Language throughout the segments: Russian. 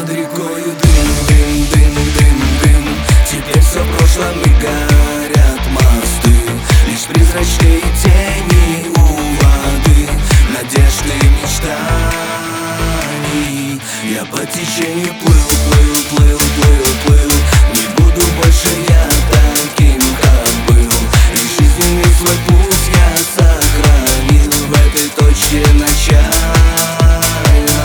над рекою дым, дым, дым, дым, дым. Теперь все в прошлом и горят мосты. Лишь призрачные тени у воды, надежды и мечтаний. Я по течению плыл, плыл, плыл, плыл, плыл. Не буду больше я таким, как был. И жизненный свой путь я сохранил в этой точке начальной.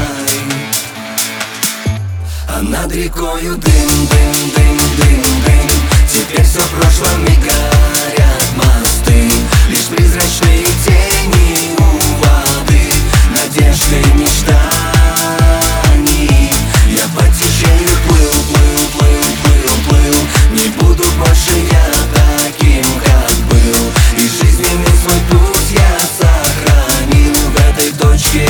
А над рекою дым, дым, дым, дым, дым. Теперь все в прошлом и горят мосты. Лишь призрачные тени у воды, надежды и мечтаний. Я по течению плыл, плыл, плыл, плыл, плыл. Не буду больше я таким, как был. И жизненный свой путь я сохранил в этой точке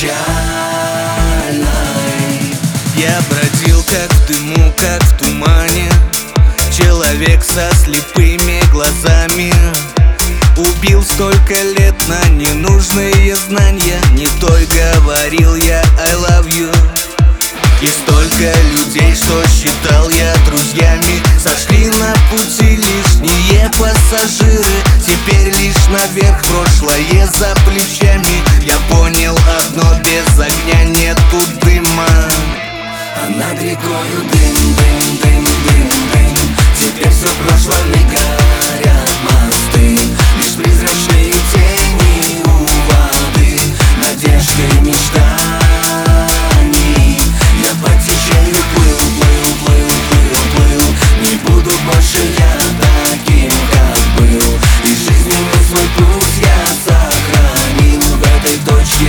начальной. Я бродил как в дыму, как в тумане. Человек со слепыми глазами. Убил столько лет на ненужные знания. Не той говорил я I love you. И столько людей, что считал я друзьями, сошли на пути лишние пассажиры. Теперь лишь наверх, прошлое за плечами. Я понял одно: без огня нету дыма. А над рекою дым, дым, дым, дым, дым. Теперь все в прошлом и горят мосты. Лишь призрачные тени у воды, надежды и мечтаний. Я по течению плыл, плыл, плыл, плыл, плыл. Не буду больше я таким, как был. И жизненный свой путь я сохранил в этой точке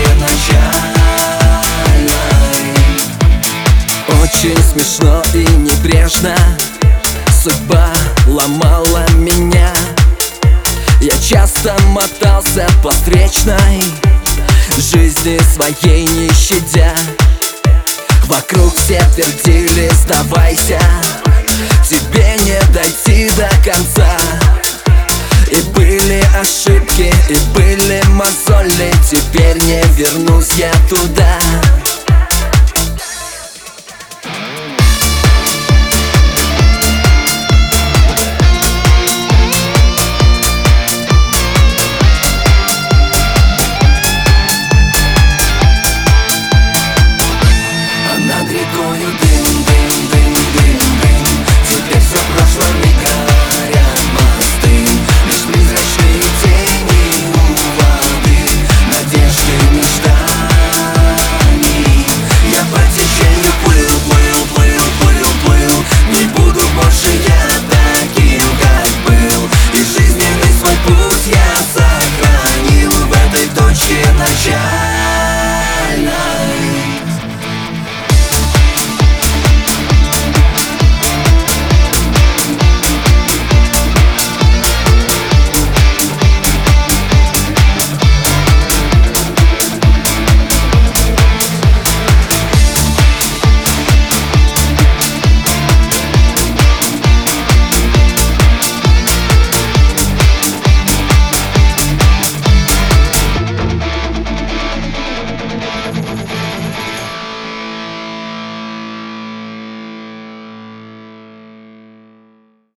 начальной. Очень смешно и небрежно судьба ломала меня. Я часто мотался по встречной, жизни своей не щадя. Вокруг все твердили: сдавайся, тебе не дойти до конца. И были ошибки, и были мозоли. Теперь не вернусь я туда.